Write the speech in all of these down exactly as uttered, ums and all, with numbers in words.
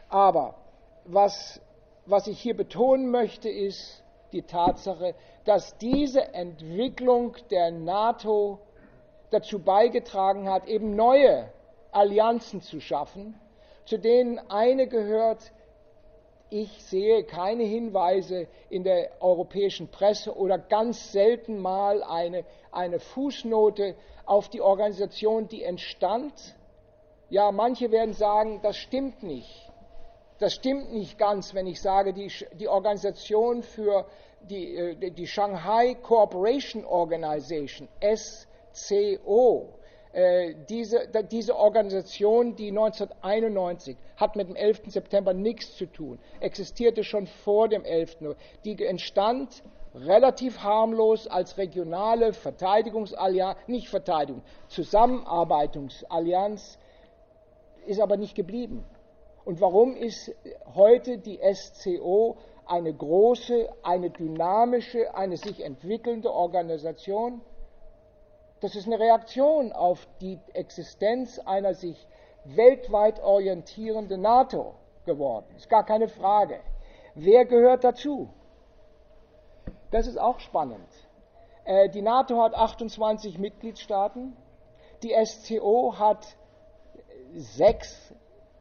Aber was, was ich hier betonen möchte, ist die Tatsache, dass diese Entwicklung der NATO dazu beigetragen hat, eben neue Allianzen zu schaffen, zu denen eine gehört. Ich sehe keine Hinweise in der europäischen Presse oder ganz selten mal eine, eine Fußnote auf die Organisation, die entstand. Ja, manche werden sagen, das stimmt nicht. Das stimmt nicht ganz, wenn ich sage, die, die Organisation für die, die Shanghai Cooperation Organization, S C O, Diese, diese Organisation, die neunzehnhunderteinundneunzig, hat mit dem elften September nichts zu tun, existierte schon vor dem elften Die entstand relativ harmlos als regionale Verteidigungsallianz, nicht Verteidigung, Zusammenarbeitungsallianz, ist aber nicht geblieben. Und warum ist heute die S C O eine große, eine dynamische, eine sich entwickelnde Organisation? Das ist eine Reaktion auf die Existenz einer sich weltweit orientierenden NATO geworden. Ist gar keine Frage. Wer gehört dazu? Das ist auch spannend. Die NATO hat achtundzwanzig Mitgliedstaaten. Die S C O hat sechs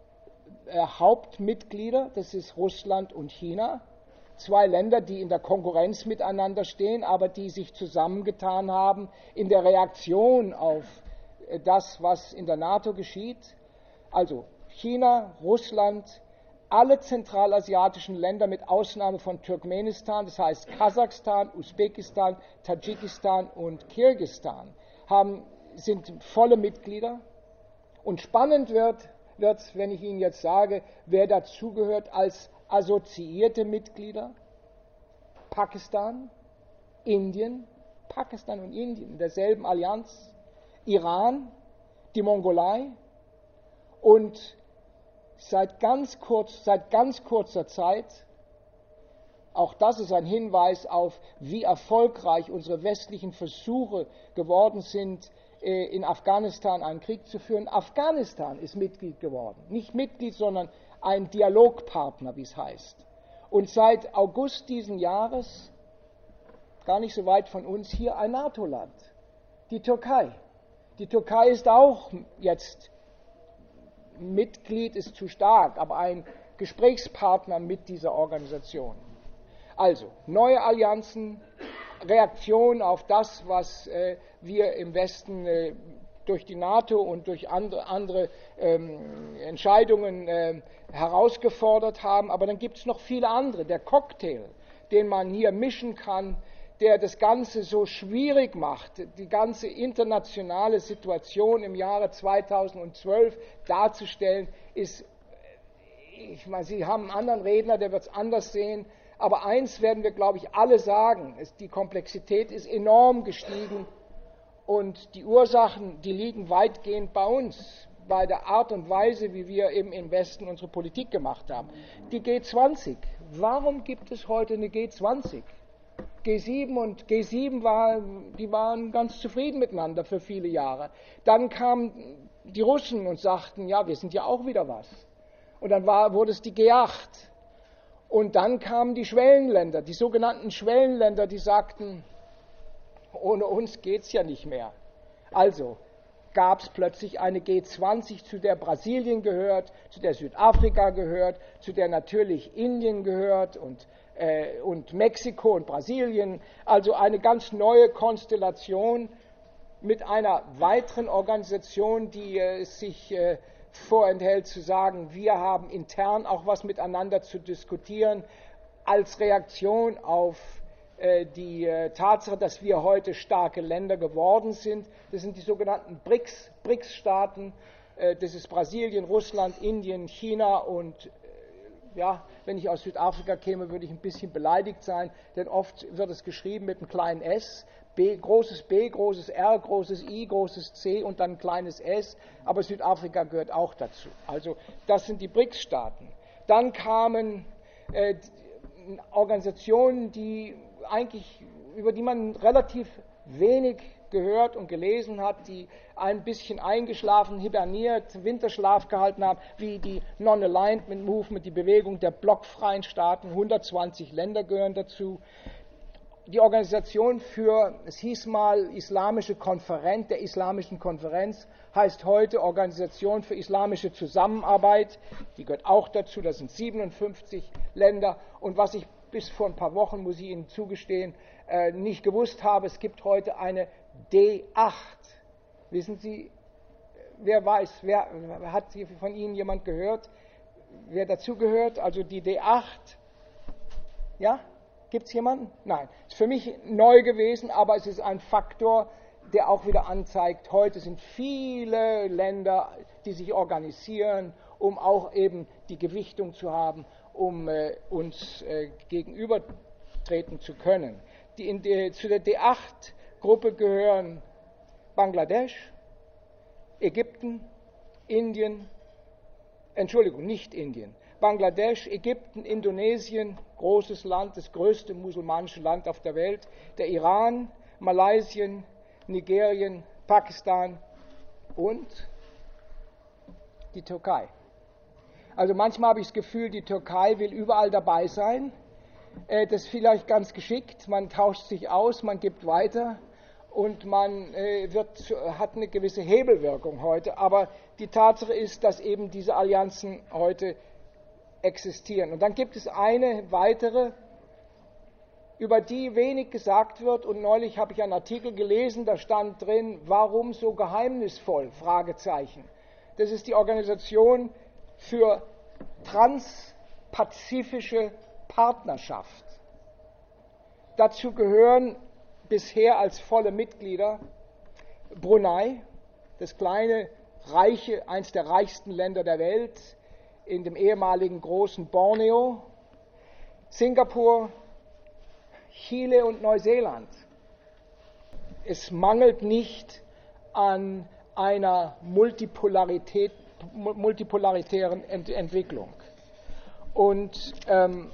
Hauptmitglieder. Das ist Russland und China. Zwei Länder, die in der Konkurrenz miteinander stehen, aber die sich zusammengetan haben in der Reaktion auf das, was in der NATO geschieht. Also China, Russland, alle zentralasiatischen Länder mit Ausnahme von Turkmenistan, das heißt Kasachstan, Usbekistan, Tadschikistan und Kirgisistan, haben, sind volle Mitglieder. Und spannend wird, wird, wenn ich Ihnen jetzt sage, wer dazugehört als assoziierte Mitglieder: Pakistan, Indien, Pakistan und Indien in derselben Allianz, Iran, die Mongolei und seit ganz, kurz, seit ganz kurzer Zeit, auch das ist ein Hinweis auf, wie erfolgreich unsere westlichen Versuche geworden sind, in Afghanistan einen Krieg zu führen. Afghanistan ist Mitglied geworden, nicht Mitglied, sondern ein Dialogpartner, wie es heißt. Und seit August diesen Jahres, gar nicht so weit von uns hier, ein NATO-Land, die Türkei. Die Türkei ist auch jetzt Mitglied, ist zu stark, aber ein Gesprächspartner mit dieser Organisation. Also, neue Allianzen, Reaktion auf das, was äh, wir im Westen äh, durch die NATO und durch andere, andere ähm, Entscheidungen äh, herausgefordert haben. Aber dann gibt es noch viele andere. Der Cocktail, den man hier mischen kann, der das Ganze so schwierig macht, die ganze internationale Situation im Jahre zweitausendzwölf darzustellen, ist, ich meine, Sie haben einen anderen Redner, der wird es anders sehen, aber eins werden wir, glaube ich, alle sagen, ist, die Komplexität ist enorm gestiegen. Und die Ursachen, die liegen weitgehend bei uns, bei der Art und Weise, wie wir eben im Westen unsere Politik gemacht haben. Die G zwanzig, warum gibt es heute eine G zwanzig? G sieben und G sieben war, die waren ganz zufrieden miteinander für viele Jahre. Dann kamen die Russen und sagten, ja, wir sind ja auch wieder was. Und dann war, wurde es die G acht. Und dann kamen die Schwellenländer, die sogenannten Schwellenländer, die sagten, ohne uns geht es ja nicht mehr. Also gab es plötzlich eine G zwanzig, zu der Brasilien gehört, zu der Südafrika gehört, zu der natürlich Indien gehört und, äh, und Mexiko und Brasilien. Also eine ganz neue Konstellation mit einer weiteren Organisation, die äh, sich äh, vorenthält zu sagen, wir haben intern auch was miteinander zu diskutieren, als Reaktion auf die Tatsache, dass wir heute starke Länder geworden sind. Das sind die sogenannten BRICS, BRICS-Staaten. Das ist Brasilien, Russland, Indien, China und ja, wenn ich aus Südafrika käme, würde ich ein bisschen beleidigt sein, denn oft wird es geschrieben mit einem kleinen S, B, großes B, großes R, großes I, großes C und dann ein kleines S, aber Südafrika gehört auch dazu. Also das sind die BRICS-Staaten. Dann kamen äh, Organisationen, die eigentlich, über die man relativ wenig gehört und gelesen hat, die ein bisschen eingeschlafen, hiberniert, Winterschlaf gehalten haben, wie die Non-Alignment Movement, die Bewegung der blockfreien Staaten, hundertzwanzig Länder gehören dazu. Die Organisation für, es hieß mal Islamische Konferenz, der Islamischen Konferenz, heißt heute Organisation für Islamische Zusammenarbeit, die gehört auch dazu, das sind siebenundfünfzig Länder. Und was ich bis vor ein paar Wochen, muss ich Ihnen zugestehen, äh, nicht gewusst habe, es gibt heute eine D acht. Wissen Sie, wer weiß, wer hat von Ihnen jemand gehört, wer dazugehört? Also die D acht, ja? Gibt es jemanden? Nein. Ist für mich neu gewesen, aber es ist ein Faktor, der auch wieder anzeigt, heute sind viele Länder, die sich organisieren, um auch eben die Gewichtung zu haben, um äh, uns äh, gegenübertreten zu können. Die in die, zu der D acht Gruppe gehören Bangladesch, Ägypten, Indien, Entschuldigung, nicht Indien, Bangladesch, Ägypten, Indonesien, großes Land, das größte musulmanische Land auf der Welt, der Iran, Malaysia, Nigerien, Pakistan und die Türkei. Also manchmal habe ich das Gefühl, die Türkei will überall dabei sein. Das ist vielleicht ganz geschickt, man tauscht sich aus, man gibt weiter und man wird, hat eine gewisse Hebelwirkung heute. Aber die Tatsache ist, dass eben diese Allianzen heute existieren. Und dann gibt es eine weitere, über die wenig gesagt wird. Und neulich habe ich einen Artikel gelesen, da stand drin, warum so geheimnisvoll? Fragezeichen. Das ist die Organisation für transpazifische Partnerschaft. Dazu gehören bisher als volle Mitglieder Brunei, das kleine, reiche, eines der reichsten Länder der Welt, in dem ehemaligen großen Borneo, Singapur, Chile und Neuseeland. Es mangelt nicht an einer Multipolarität, multipolaritären Ent- Entwicklung. Und ähm,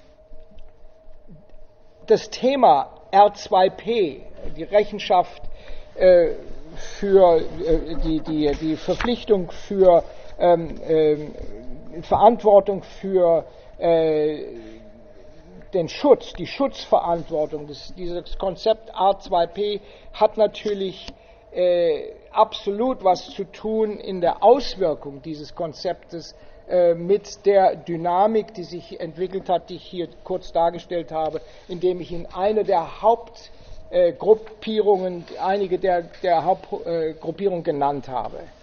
das Thema R zwei P, die Rechenschaft äh, für äh, die, die, die Verpflichtung für ähm, ähm, Verantwortung für äh, den Schutz, die Schutzverantwortung, das, dieses Konzept R zwei P hat natürlich äh, absolut was zu tun in der Auswirkung dieses Konzeptes äh, mit der Dynamik, die sich entwickelt hat, die ich hier kurz dargestellt habe, indem ich Ihnen eine der Hauptgruppierungen, äh, einige der, der Hauptgruppierungen äh, genannt habe.